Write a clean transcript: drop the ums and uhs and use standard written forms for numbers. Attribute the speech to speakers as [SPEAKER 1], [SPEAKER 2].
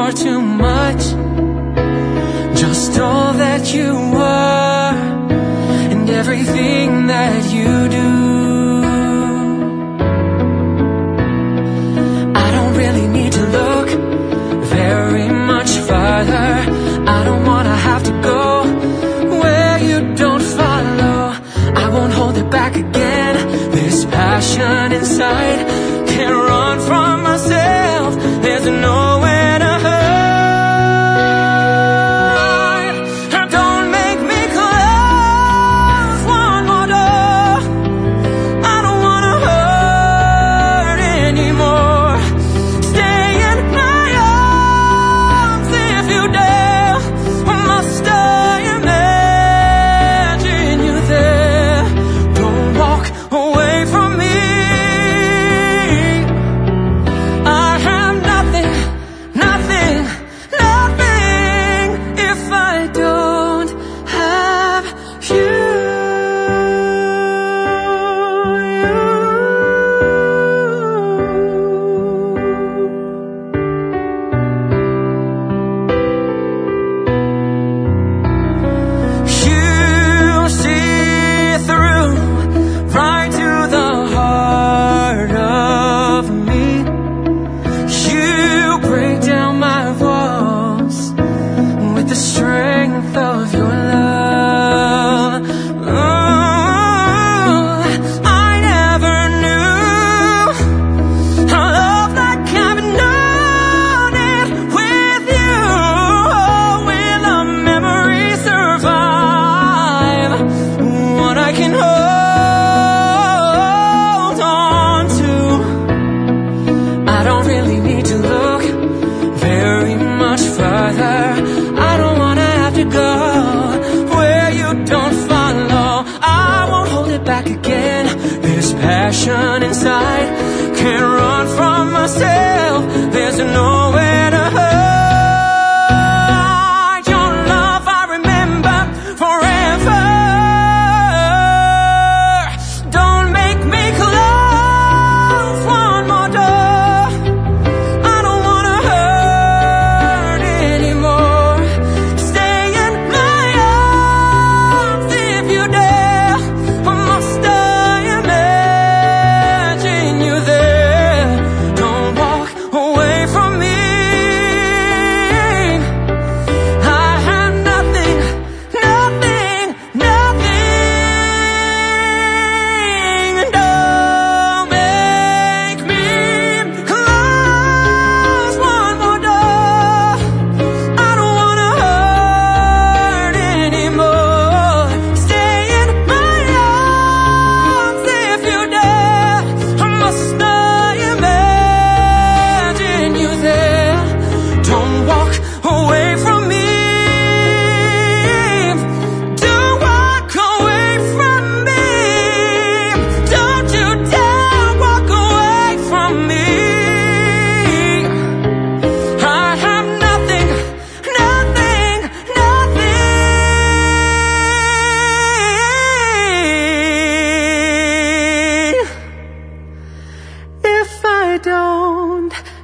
[SPEAKER 1] far too much. Just all that you are and everything that you do. I don't really need to look very much farther. I don't wanna have to go where you don't follow. I won't hold it back again. This passion inside can't run from myself. There's nowhere to hide. Don't make me close one more door. I don't wanna hurt anymore. Stay in my arms if you dare. Must I imagine you there? Don't walk away from me. I have nothing, nothing, nothing if I don't have you. You see through right to the heart of me. You break down my walls with the strength of your love. Oh, I never knew a love like I've known it with you. Oh, will a memory survive what I can hold on to? I don't really need to look very much further. I don't wanna have to go where you don't follow. I won't hold it back again. This passion inside can't run from myself. There's nowhere to hide. Your love I remember forever. Don't make me close one more door. I don't wanna hurt anymore. Stay in my arms if you dare. Must I imagine you there? Don't walk away from me. I have nothing, nothing, nothing. Don't make me close one more door. I don't wanna hurt anymore. Stay in my arms if you dare. Must I imagine you there? Don't walk away from me. Don't walk away from me. Don't you dare walk away from me. I have nothing, nothing, nothing if I don't